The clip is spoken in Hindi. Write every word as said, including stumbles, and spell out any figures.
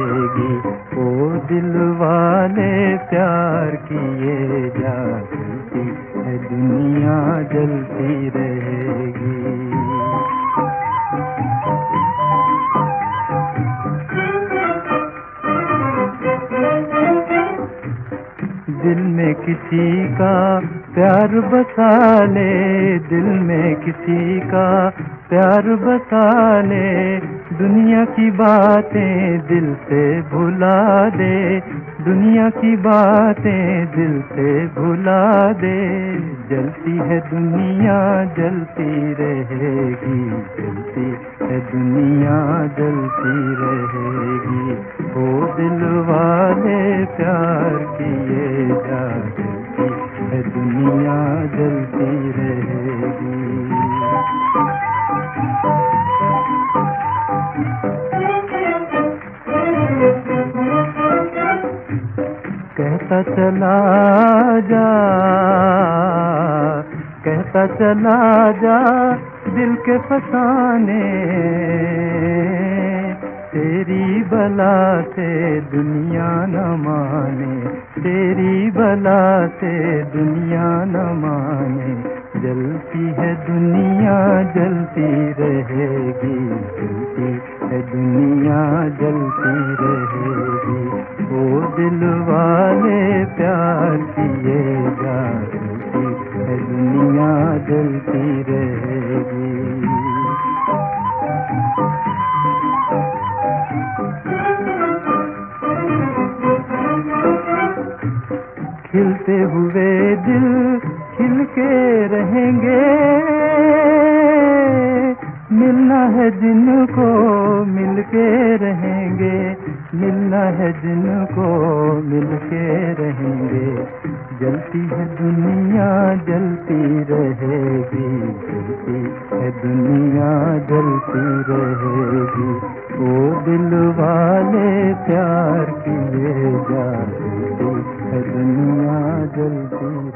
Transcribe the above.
रहेगी। ओ दिल वाले प्यार किए जा, जलती है दुनिया जलती रहेगी। दिल में किसी का प्यार बसा ले, दिल में किसी का प्यार बसा ले, दुनिया की बातें दिल से भुला दे, दुनिया की बातें दिल से भुला दे। जलती है दुनिया जलती रहेगी, जलती है दुनिया जलती रहेगी। ओ दिल वाले प्यार किए जा, जलती है दुनिया जलती रहेगी। कहता चला जा, कहता चला जा दिल के फसाने, तेरी बला से दुनिया न माने, तेरी बला से दुनिया न माने। जलती है दुनिया जलती रहेगी, जलती है दुनिया जलती रहेगी। ओ दिल वाले प्यार किए जा, जलती है दुनिया जलती रहेगी। खिलते हुए दिल खिल के रहेंगे, मिलना है जिनको मिल के रहेंगे, मिलना है जिनको मिल के रहेंगे। जलती है दुनिया जलती रहेगी, जलती है दुनिया जलती रहेगी। ओ दिल वाले प्यार किए जा, जलती है दुनिया जलती